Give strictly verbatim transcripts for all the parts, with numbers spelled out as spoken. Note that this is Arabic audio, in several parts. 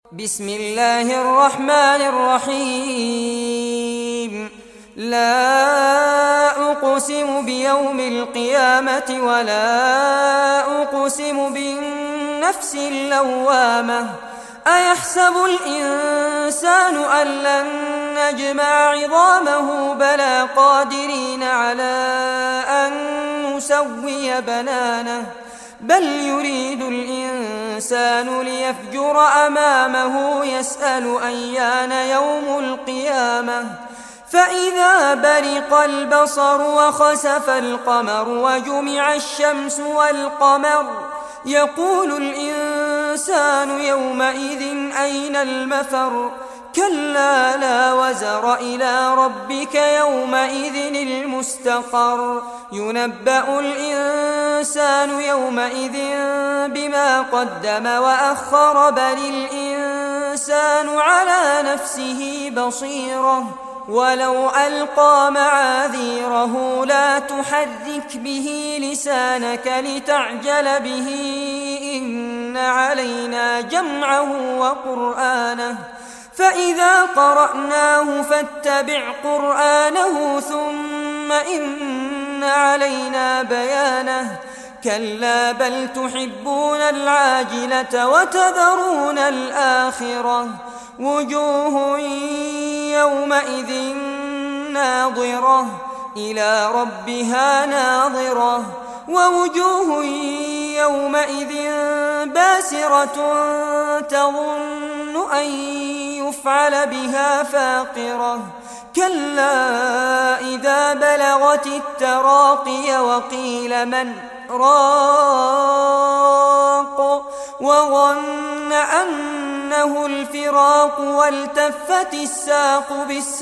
بسم الله الرحمن الرحيم لا أقسم بيوم القيامة ولا أقسم بالنفس اللوامة أيحسب الإنسان أن لن نجمع عظامه بلى قادرين على أن نسوي بنانه بل يريد الإنسان ليفجر أمامه يسأل أيان يوم القيامة فإذا برق البصر وخسف القمر وجمع الشمس والقمر يقول الإنسان يومئذ أين المفر كلا لا وزر إلى ربك يومئذ المستقر ينبأ الإنسان يومئذ بما قدم وأخر بل الإنسان على نفسه بصيرة ولو ألقى معاذيره لا تحرك به لسانك لتعجل به إن علينا جمعه وقرآنه فإذا قرأناه فاتبع قرآنه ثم إن علينا بيانه كلا بل تحبون العاجلة وتذرون الآخرة وجوه يومئذ ناظرة إلى ربها ناظرة ووجوه يومئذ باسرة تظن أن يفعل بها فاقرة كلا إذا بلغت التراقي وقيل من راق وظن أنه الفراق والتفت الساق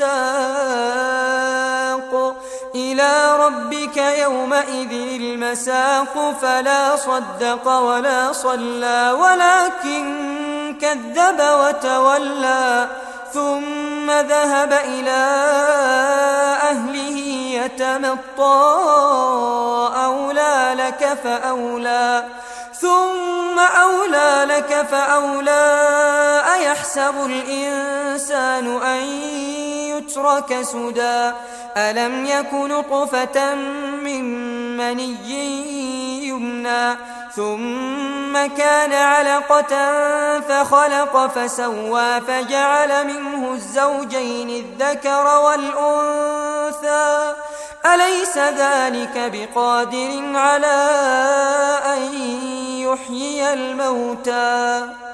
بالساق إلى ربك يومئذ المساق فلا صدق ولا صلى ولكن كذب وتولى ثم ذهب إلى أهله يتمطى أولى لك فأولى ثم أولى لك فأولى أيحسب الإنسان أن يترك سدى ألم يك نطفة من مني يمنى ثم كان علقة فخلق فسوى فجعل منه الزوجين الذكر والأنثى أليس ذلك بقادر على أن يحيي الموتى